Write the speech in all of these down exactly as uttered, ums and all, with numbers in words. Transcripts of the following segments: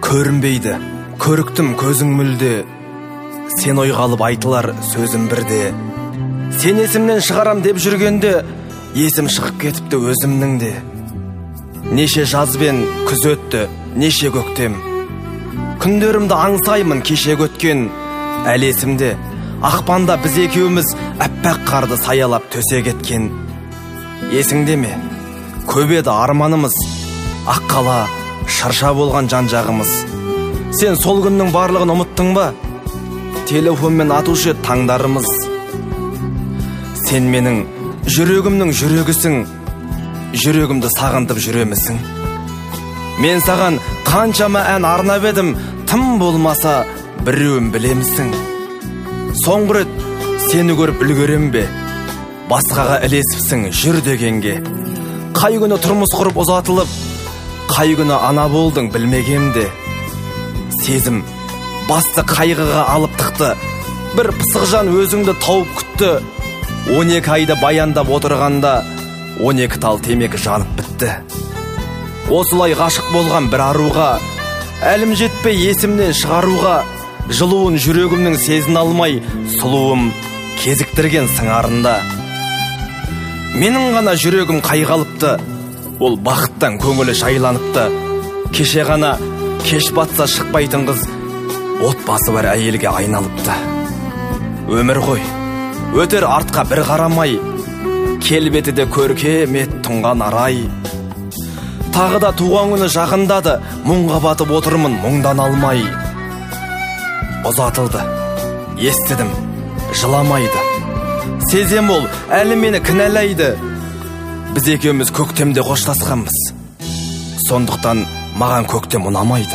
көрінбейді, көріктім көзің мүлде, сен ойға алып айтылар сөзім бірде. Сен есімнен шығарам деп жүргенде, есім шығып кетіпті өзімнің де. Неше жаз бен күз өтті, неше көктем, күндерімді аңсаймын кеше өткен. Әлі есімде, ақпанда біз екеуміз әппақ қарды саялап төсе кеткен. Есіңде ме? Көп еді арманымыз, аққала, шарша болған жан-жағымыз. Сен сол күннің барлығын ұмыттың ба? Телефонмен атушы таңдарымыз. Сен менің жүрегімнің жүрегісің, жүрегімді сағынтып жүремісің? Мен саған қаншама ән арнап едім, тым болмаса біреуін білемісің? Соңғы рет сені көріп үлгерем бе? Басқаға ілесіпсің жүр дегенге. Қай күні тұрмыс құрып ұзатылып, қай күні ана болдың білмегемде. Сезім басты қайғыға алып тықты, бір пысық жан өзіңді тауып күтті. Он екі айда баяндап отырғанда, он екі тал темекі жанып бітті. Осылай ғашық болған бір аруға, әлім жетпей есімнен шығаруға, жылуын жүрегімнің сезін алмай, сұлуым кезіктірген сыңарында. Менің ғана жүрегім қайғалыпты, ол бақыттан көңілі жайланыпты. Кеше ғана кеш батса шықпайтын қыз, отбасы бар әйелге айналыпты. Өмір ғой, өтер артқа бір қарамай, келбеті де көркемет тұнған арай. Тағы да туған күні жақындады, мұңға батып отырмын мұңдан алмай. Ұзатылды, естідім, жыламайды. Сезем ол әлі мені кінәлайды. Біз екеуміз көктемде қоштасқанбыз, сондықтан маған көктем ұнамайды.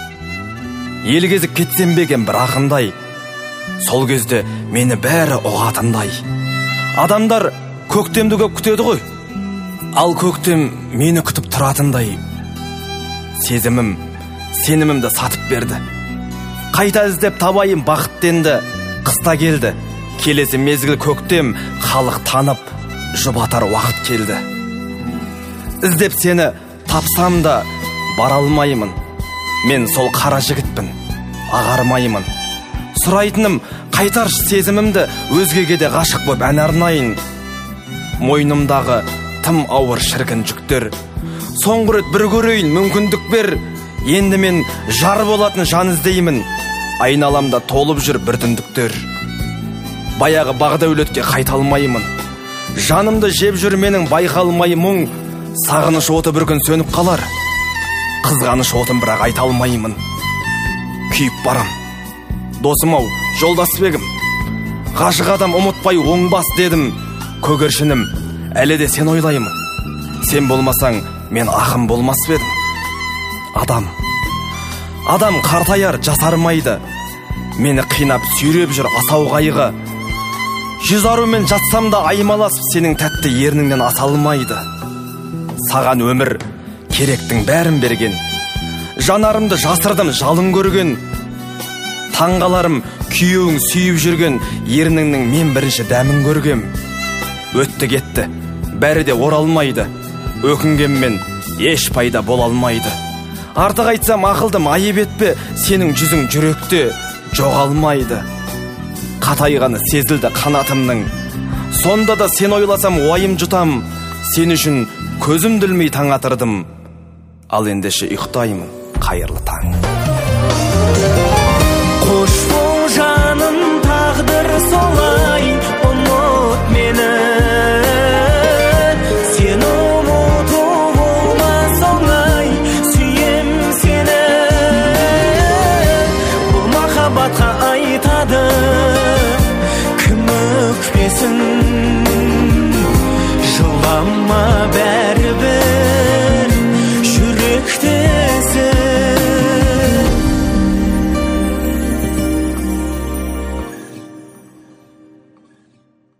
Ел кезіп кетсем беген бір ақындай, сол кезде мені бәрі ұғатындай. Адамдар көктемді көп күтеді ғой, ал көктем мені күтіп тұратындай. Сезімім, сенімімді сатып берді, қайта іздеп табайым бақыттенді. Қыста келді, келесі мезгіл көктем, халық танып, жұбатар уақыт келді. Іздеп сені тапсам да бара алмаймын, мен сол қара жігітпін, ағармаймын. Сұрайтыным қайтаршы сезімімді, өзгеге де ғашық боп ән арнайын. Мойнымдағы тым ауыр шіркін жүктер, соңғы рет бір көрейін мүмкіндік бер. Енді мен жар болатын жан іздеймін, айналамда толып жүр бір түндіктер. Баяғы бағдәулетке қайта алмаймын, жанымды жеп жүр менің байқалмай мұң. Сағыныш оты бір күн сөніп қалар, қызғаныш отын бірақ айта алмаймын. Күйіп барам, досым-ау, жолдасбегім, ғашық адам ұмытпай оңбас дедім. Көгершінім, әлі де сен ойлаймын, сен болмасаң мен ақым болмас бедім. Адам, адам қартаяр жасармайды, мені қинап сүйреп жүр асау қайғы. Жүз арумен жатсам да аймаласып, сенің тәтті ерніңнен аса алмайды. Саған өмір керектің бәрін берген, жанарымды жасырдым жалын көрген. Таңғаларым күйеуің сүйіп жүрген, ерніңнің мен бірінші дәмін көргем. Өтті кетті, бәрі де оралмайды, өкінгенмен еш пайда бола алмайды. Артық айтсам ақылдым айып етпе, сенің жүзің жүректе жоғалмайды. Қатайғаны сезілді қанатымның, сонда да сен ойласам уайым жұтам. Сен үшін көзім дүлмей таң атырдым, ал ендеше ұйықтаймын, қайырлы таң. Қош